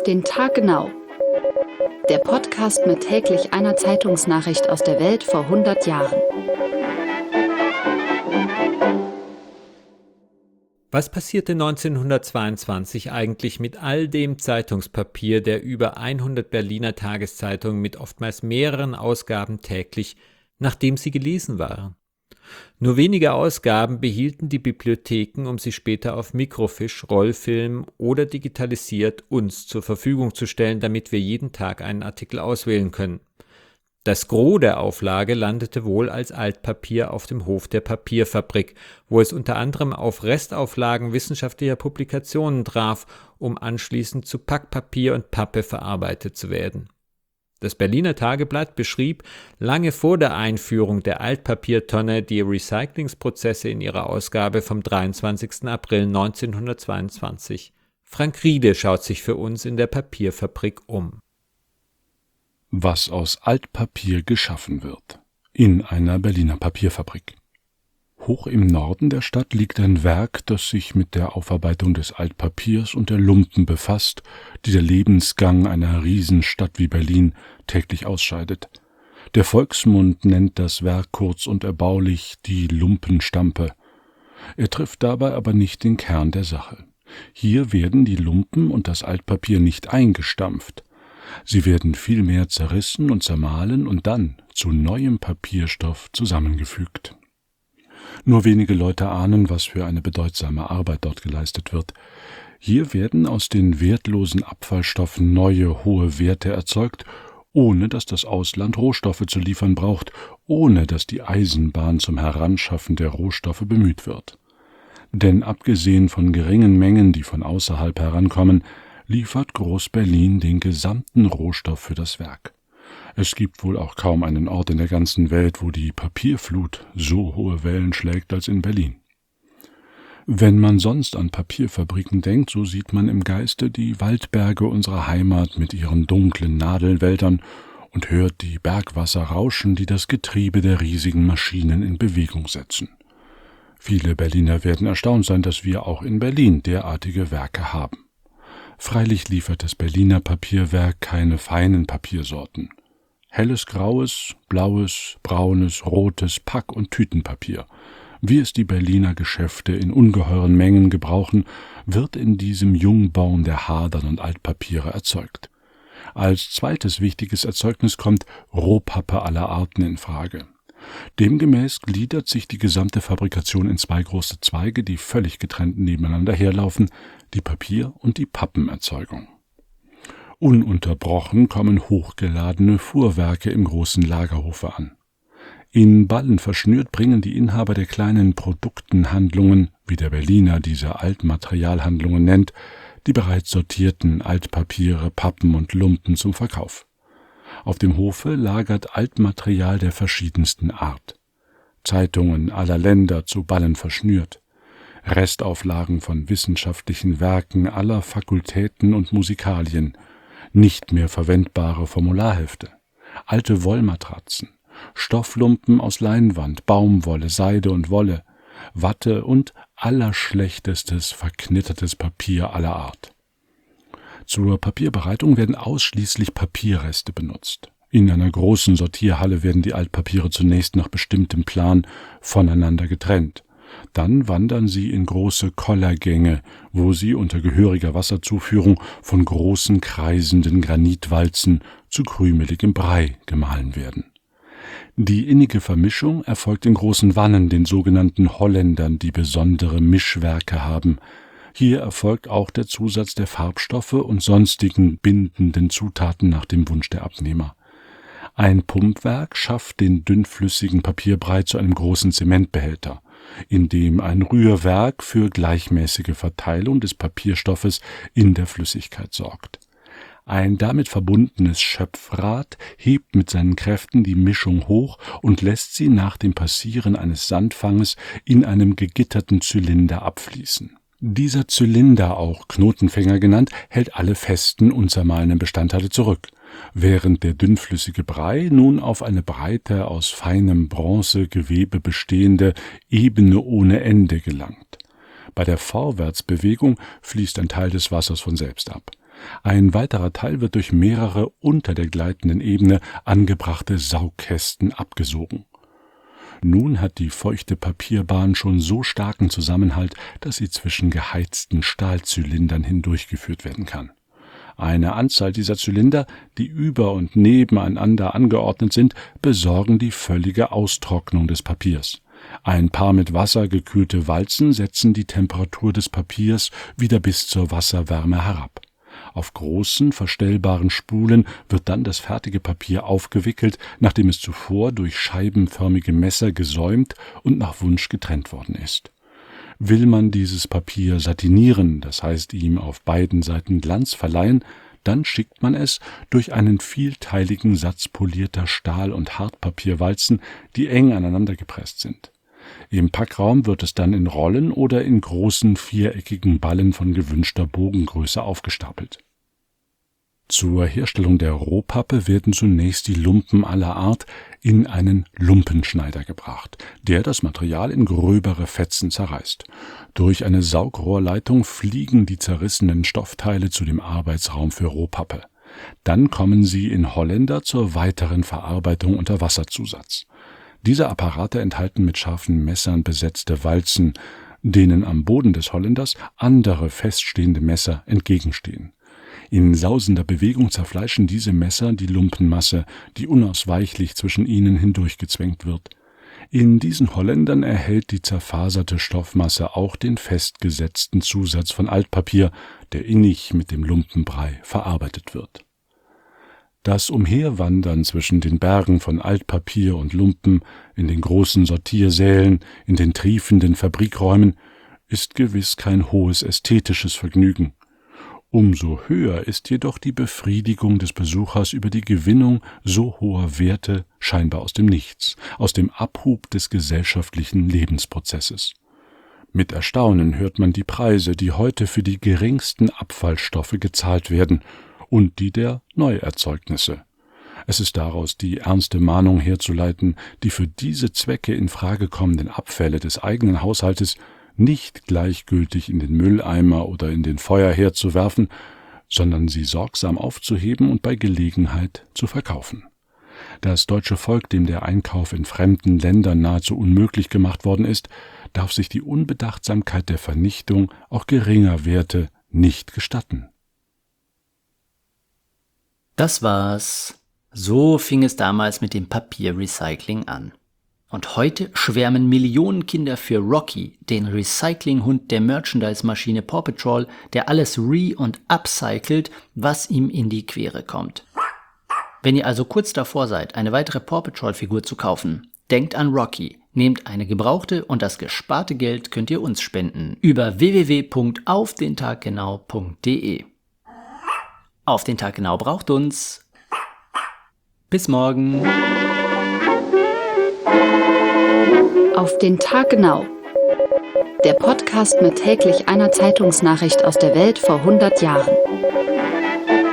Auf den Tag genau. Der Podcast mit täglich einer Zeitungsnachricht aus der Welt vor 100 Jahren. Was passierte 1922 eigentlich mit all dem Zeitungspapier der über 100 Berliner Tageszeitungen mit oftmals mehreren Ausgaben täglich, nachdem sie gelesen waren? Nur wenige Ausgaben behielten die Bibliotheken, um sie später auf Mikrofiche, Rollfilm oder digitalisiert uns zur Verfügung zu stellen, damit wir jeden Tag einen Artikel auswählen können. Das Gros der Auflage landete wohl als Altpapier auf dem Hof der Papierfabrik, wo es unter anderem auf Restauflagen wissenschaftlicher Publikationen traf, um anschließend zu Packpapier und Pappe verarbeitet zu werden. Das Berliner Tageblatt beschrieb lange vor der Einführung der Altpapiertonne die Recyclingsprozesse in ihrer Ausgabe vom 23. April 1922. Frank Riede schaut sich für uns in der Papierfabrik um. Was aus Altpapier geschaffen wird. In einer Berliner Papierfabrik. Hoch im Norden der Stadt liegt ein Werk, das sich mit der Aufarbeitung des Altpapiers und der Lumpen befasst, die der Lebensgang einer Riesenstadt wie Berlin täglich ausscheidet. Der Volksmund nennt das Werk kurz und erbaulich die Lumpenstampe. Er trifft dabei aber nicht den Kern der Sache. Hier werden die Lumpen und das Altpapier nicht eingestampft. Sie werden vielmehr zerrissen und zermahlen und dann zu neuem Papierstoff zusammengefügt. Nur wenige Leute ahnen, was für eine bedeutsame Arbeit dort geleistet wird. Hier werden aus den wertlosen Abfallstoffen neue, hohe Werte erzeugt, ohne dass das Ausland Rohstoffe zu liefern braucht, ohne dass die Eisenbahn zum Heranschaffen der Rohstoffe bemüht wird. Denn abgesehen von geringen Mengen, die von außerhalb herankommen, liefert Groß-Berlin den gesamten Rohstoff für das Werk. Es gibt wohl auch kaum einen Ort in der ganzen Welt, wo die Papierflut so hohe Wellen schlägt als in Berlin. Wenn man sonst an Papierfabriken denkt, so sieht man im Geiste die Waldberge unserer Heimat mit ihren dunklen Nadelwäldern und hört die Bergwasser rauschen, die das Getriebe der riesigen Maschinen in Bewegung setzen. Viele Berliner werden erstaunt sein, dass wir auch in Berlin derartige Werke haben. Freilich liefert das Berliner Papierwerk keine feinen Papiersorten. Helles graues, blaues, braunes, rotes Pack- und Tütenpapier, wie es die Berliner Geschäfte in ungeheuren Mengen gebrauchen, wird in diesem Jungbaum der Hadern und Altpapiere erzeugt. Als zweites wichtiges Erzeugnis kommt Rohpappe aller Arten in Frage. Demgemäß gliedert sich die gesamte Fabrikation in zwei große Zweige, die völlig getrennt nebeneinander herlaufen, die Papier- und die Pappenerzeugung. Ununterbrochen kommen hochgeladene Fuhrwerke im großen Lagerhofe an. In Ballen verschnürt bringen die Inhaber der kleinen Produktenhandlungen, wie der Berliner diese Altmaterialhandlungen nennt, die bereits sortierten Altpapiere, Pappen und Lumpen zum Verkauf. Auf dem Hofe lagert Altmaterial der verschiedensten Art. Zeitungen aller Länder zu Ballen verschnürt, Restauflagen von wissenschaftlichen Werken aller Fakultäten und Musikalien, nicht mehr verwendbare Formularhefte, alte Wollmatratzen, Stofflumpen aus Leinwand, Baumwolle, Seide und Wolle, Watte und allerschlechtestes verknittertes Papier aller Art. Zur Papierbereitung werden ausschließlich Papierreste benutzt. In einer großen Sortierhalle werden die Altpapiere zunächst nach bestimmtem Plan voneinander getrennt. Dann wandern sie in große Kollergänge, wo sie unter gehöriger Wasserzuführung von großen kreisenden Granitwalzen zu krümeligem Brei gemahlen werden. Die innige Vermischung erfolgt in großen Wannen, den sogenannten Holländern, die besondere Mischwerke haben. Hier erfolgt auch der Zusatz der Farbstoffe und sonstigen bindenden Zutaten nach dem Wunsch der Abnehmer. Ein Pumpwerk schafft den dünnflüssigen Papierbrei zu einem großen Zementbehälter, in dem ein Rührwerk für gleichmäßige Verteilung des Papierstoffes in der Flüssigkeit sorgt. Ein damit verbundenes Schöpfrad hebt mit seinen Kräften die Mischung hoch und lässt sie nach dem Passieren eines Sandfanges in einem gegitterten Zylinder abfließen. Dieser Zylinder, auch Knotenfänger genannt, hält alle festen, unzermahlenen Bestandteile zurück, während der dünnflüssige Brei nun auf eine breite, aus feinem Bronzegewebe bestehende Ebene ohne Ende gelangt. Bei der Vorwärtsbewegung fließt ein Teil des Wassers von selbst ab. Ein weiterer Teil wird durch mehrere unter der gleitenden Ebene angebrachte Saugkästen abgesogen. Nun hat die feuchte Papierbahn schon so starken Zusammenhalt, dass sie zwischen geheizten Stahlzylindern hindurchgeführt werden kann. Eine Anzahl dieser Zylinder, die über und nebeneinander angeordnet sind, besorgen die völlige Austrocknung des Papiers. Ein paar mit Wasser gekühlte Walzen setzen die Temperatur des Papiers wieder bis zur Wasserwärme herab. Auf großen, verstellbaren Spulen wird dann das fertige Papier aufgewickelt, nachdem es zuvor durch scheibenförmige Messer gesäumt und nach Wunsch getrennt worden ist. Will man dieses Papier satinieren, das heißt ihm auf beiden Seiten Glanz verleihen, dann schickt man es durch einen vielteiligen Satz polierter Stahl- und Hartpapierwalzen, die eng aneinander gepresst sind. Im Packraum wird es dann in Rollen oder in großen viereckigen Ballen von gewünschter Bogengröße aufgestapelt. Zur Herstellung der Rohpappe werden zunächst die Lumpen aller Art in einen Lumpenschneider gebracht, der das Material in gröbere Fetzen zerreißt. Durch eine Saugrohrleitung fliegen die zerrissenen Stoffteile zu dem Arbeitsraum für Rohpappe. Dann kommen sie in Holländer zur weiteren Verarbeitung unter Wasserzusatz. Diese Apparate enthalten mit scharfen Messern besetzte Walzen, denen am Boden des Holländers andere feststehende Messer entgegenstehen. In sausender Bewegung zerfleischen diese Messer die Lumpenmasse, die unausweichlich zwischen ihnen hindurchgezwängt wird. In diesen Holländern erhält die zerfaserte Stoffmasse auch den festgesetzten Zusatz von Altpapier, der innig mit dem Lumpenbrei verarbeitet wird. Das Umherwandern zwischen den Bergen von Altpapier und Lumpen, in den großen Sortiersälen, in den triefenden Fabrikräumen, ist gewiss kein hohes ästhetisches Vergnügen. Umso höher ist jedoch die Befriedigung des Besuchers über die Gewinnung so hoher Werte scheinbar aus dem Nichts, aus dem Abhub des gesellschaftlichen Lebensprozesses. Mit Erstaunen hört man die Preise, die heute für die geringsten Abfallstoffe gezahlt werden, und die der Neuerzeugnisse. Es ist daraus die ernste Mahnung herzuleiten, die für diese Zwecke in Frage kommenden Abfälle des eigenen Haushaltes nicht gleichgültig in den Mülleimer oder in den Feuerherd zu werfen, sondern sie sorgsam aufzuheben und bei Gelegenheit zu verkaufen. Das deutsche Volk, dem der Einkauf in fremden Ländern nahezu unmöglich gemacht worden ist, darf sich die Unbedachtsamkeit der Vernichtung auch geringer Werte nicht gestatten. Das war's. So fing es damals mit dem Papierrecycling an. Und heute schwärmen Millionen Kinder für Rocky, den Recyclinghund der Merchandise-Maschine Paw Patrol, der alles und upcycelt, was ihm in die Quere kommt. Wenn ihr also kurz davor seid, eine weitere Paw Patrol-Figur zu kaufen, denkt an Rocky, nehmt eine gebrauchte und das gesparte Geld könnt ihr uns spenden über www.aufdentaggenau.de. Auf den Tag genau braucht uns. Bis morgen. Auf den Tag genau. Der Podcast mit täglich einer Zeitungsnachricht aus der Welt vor 100 Jahren.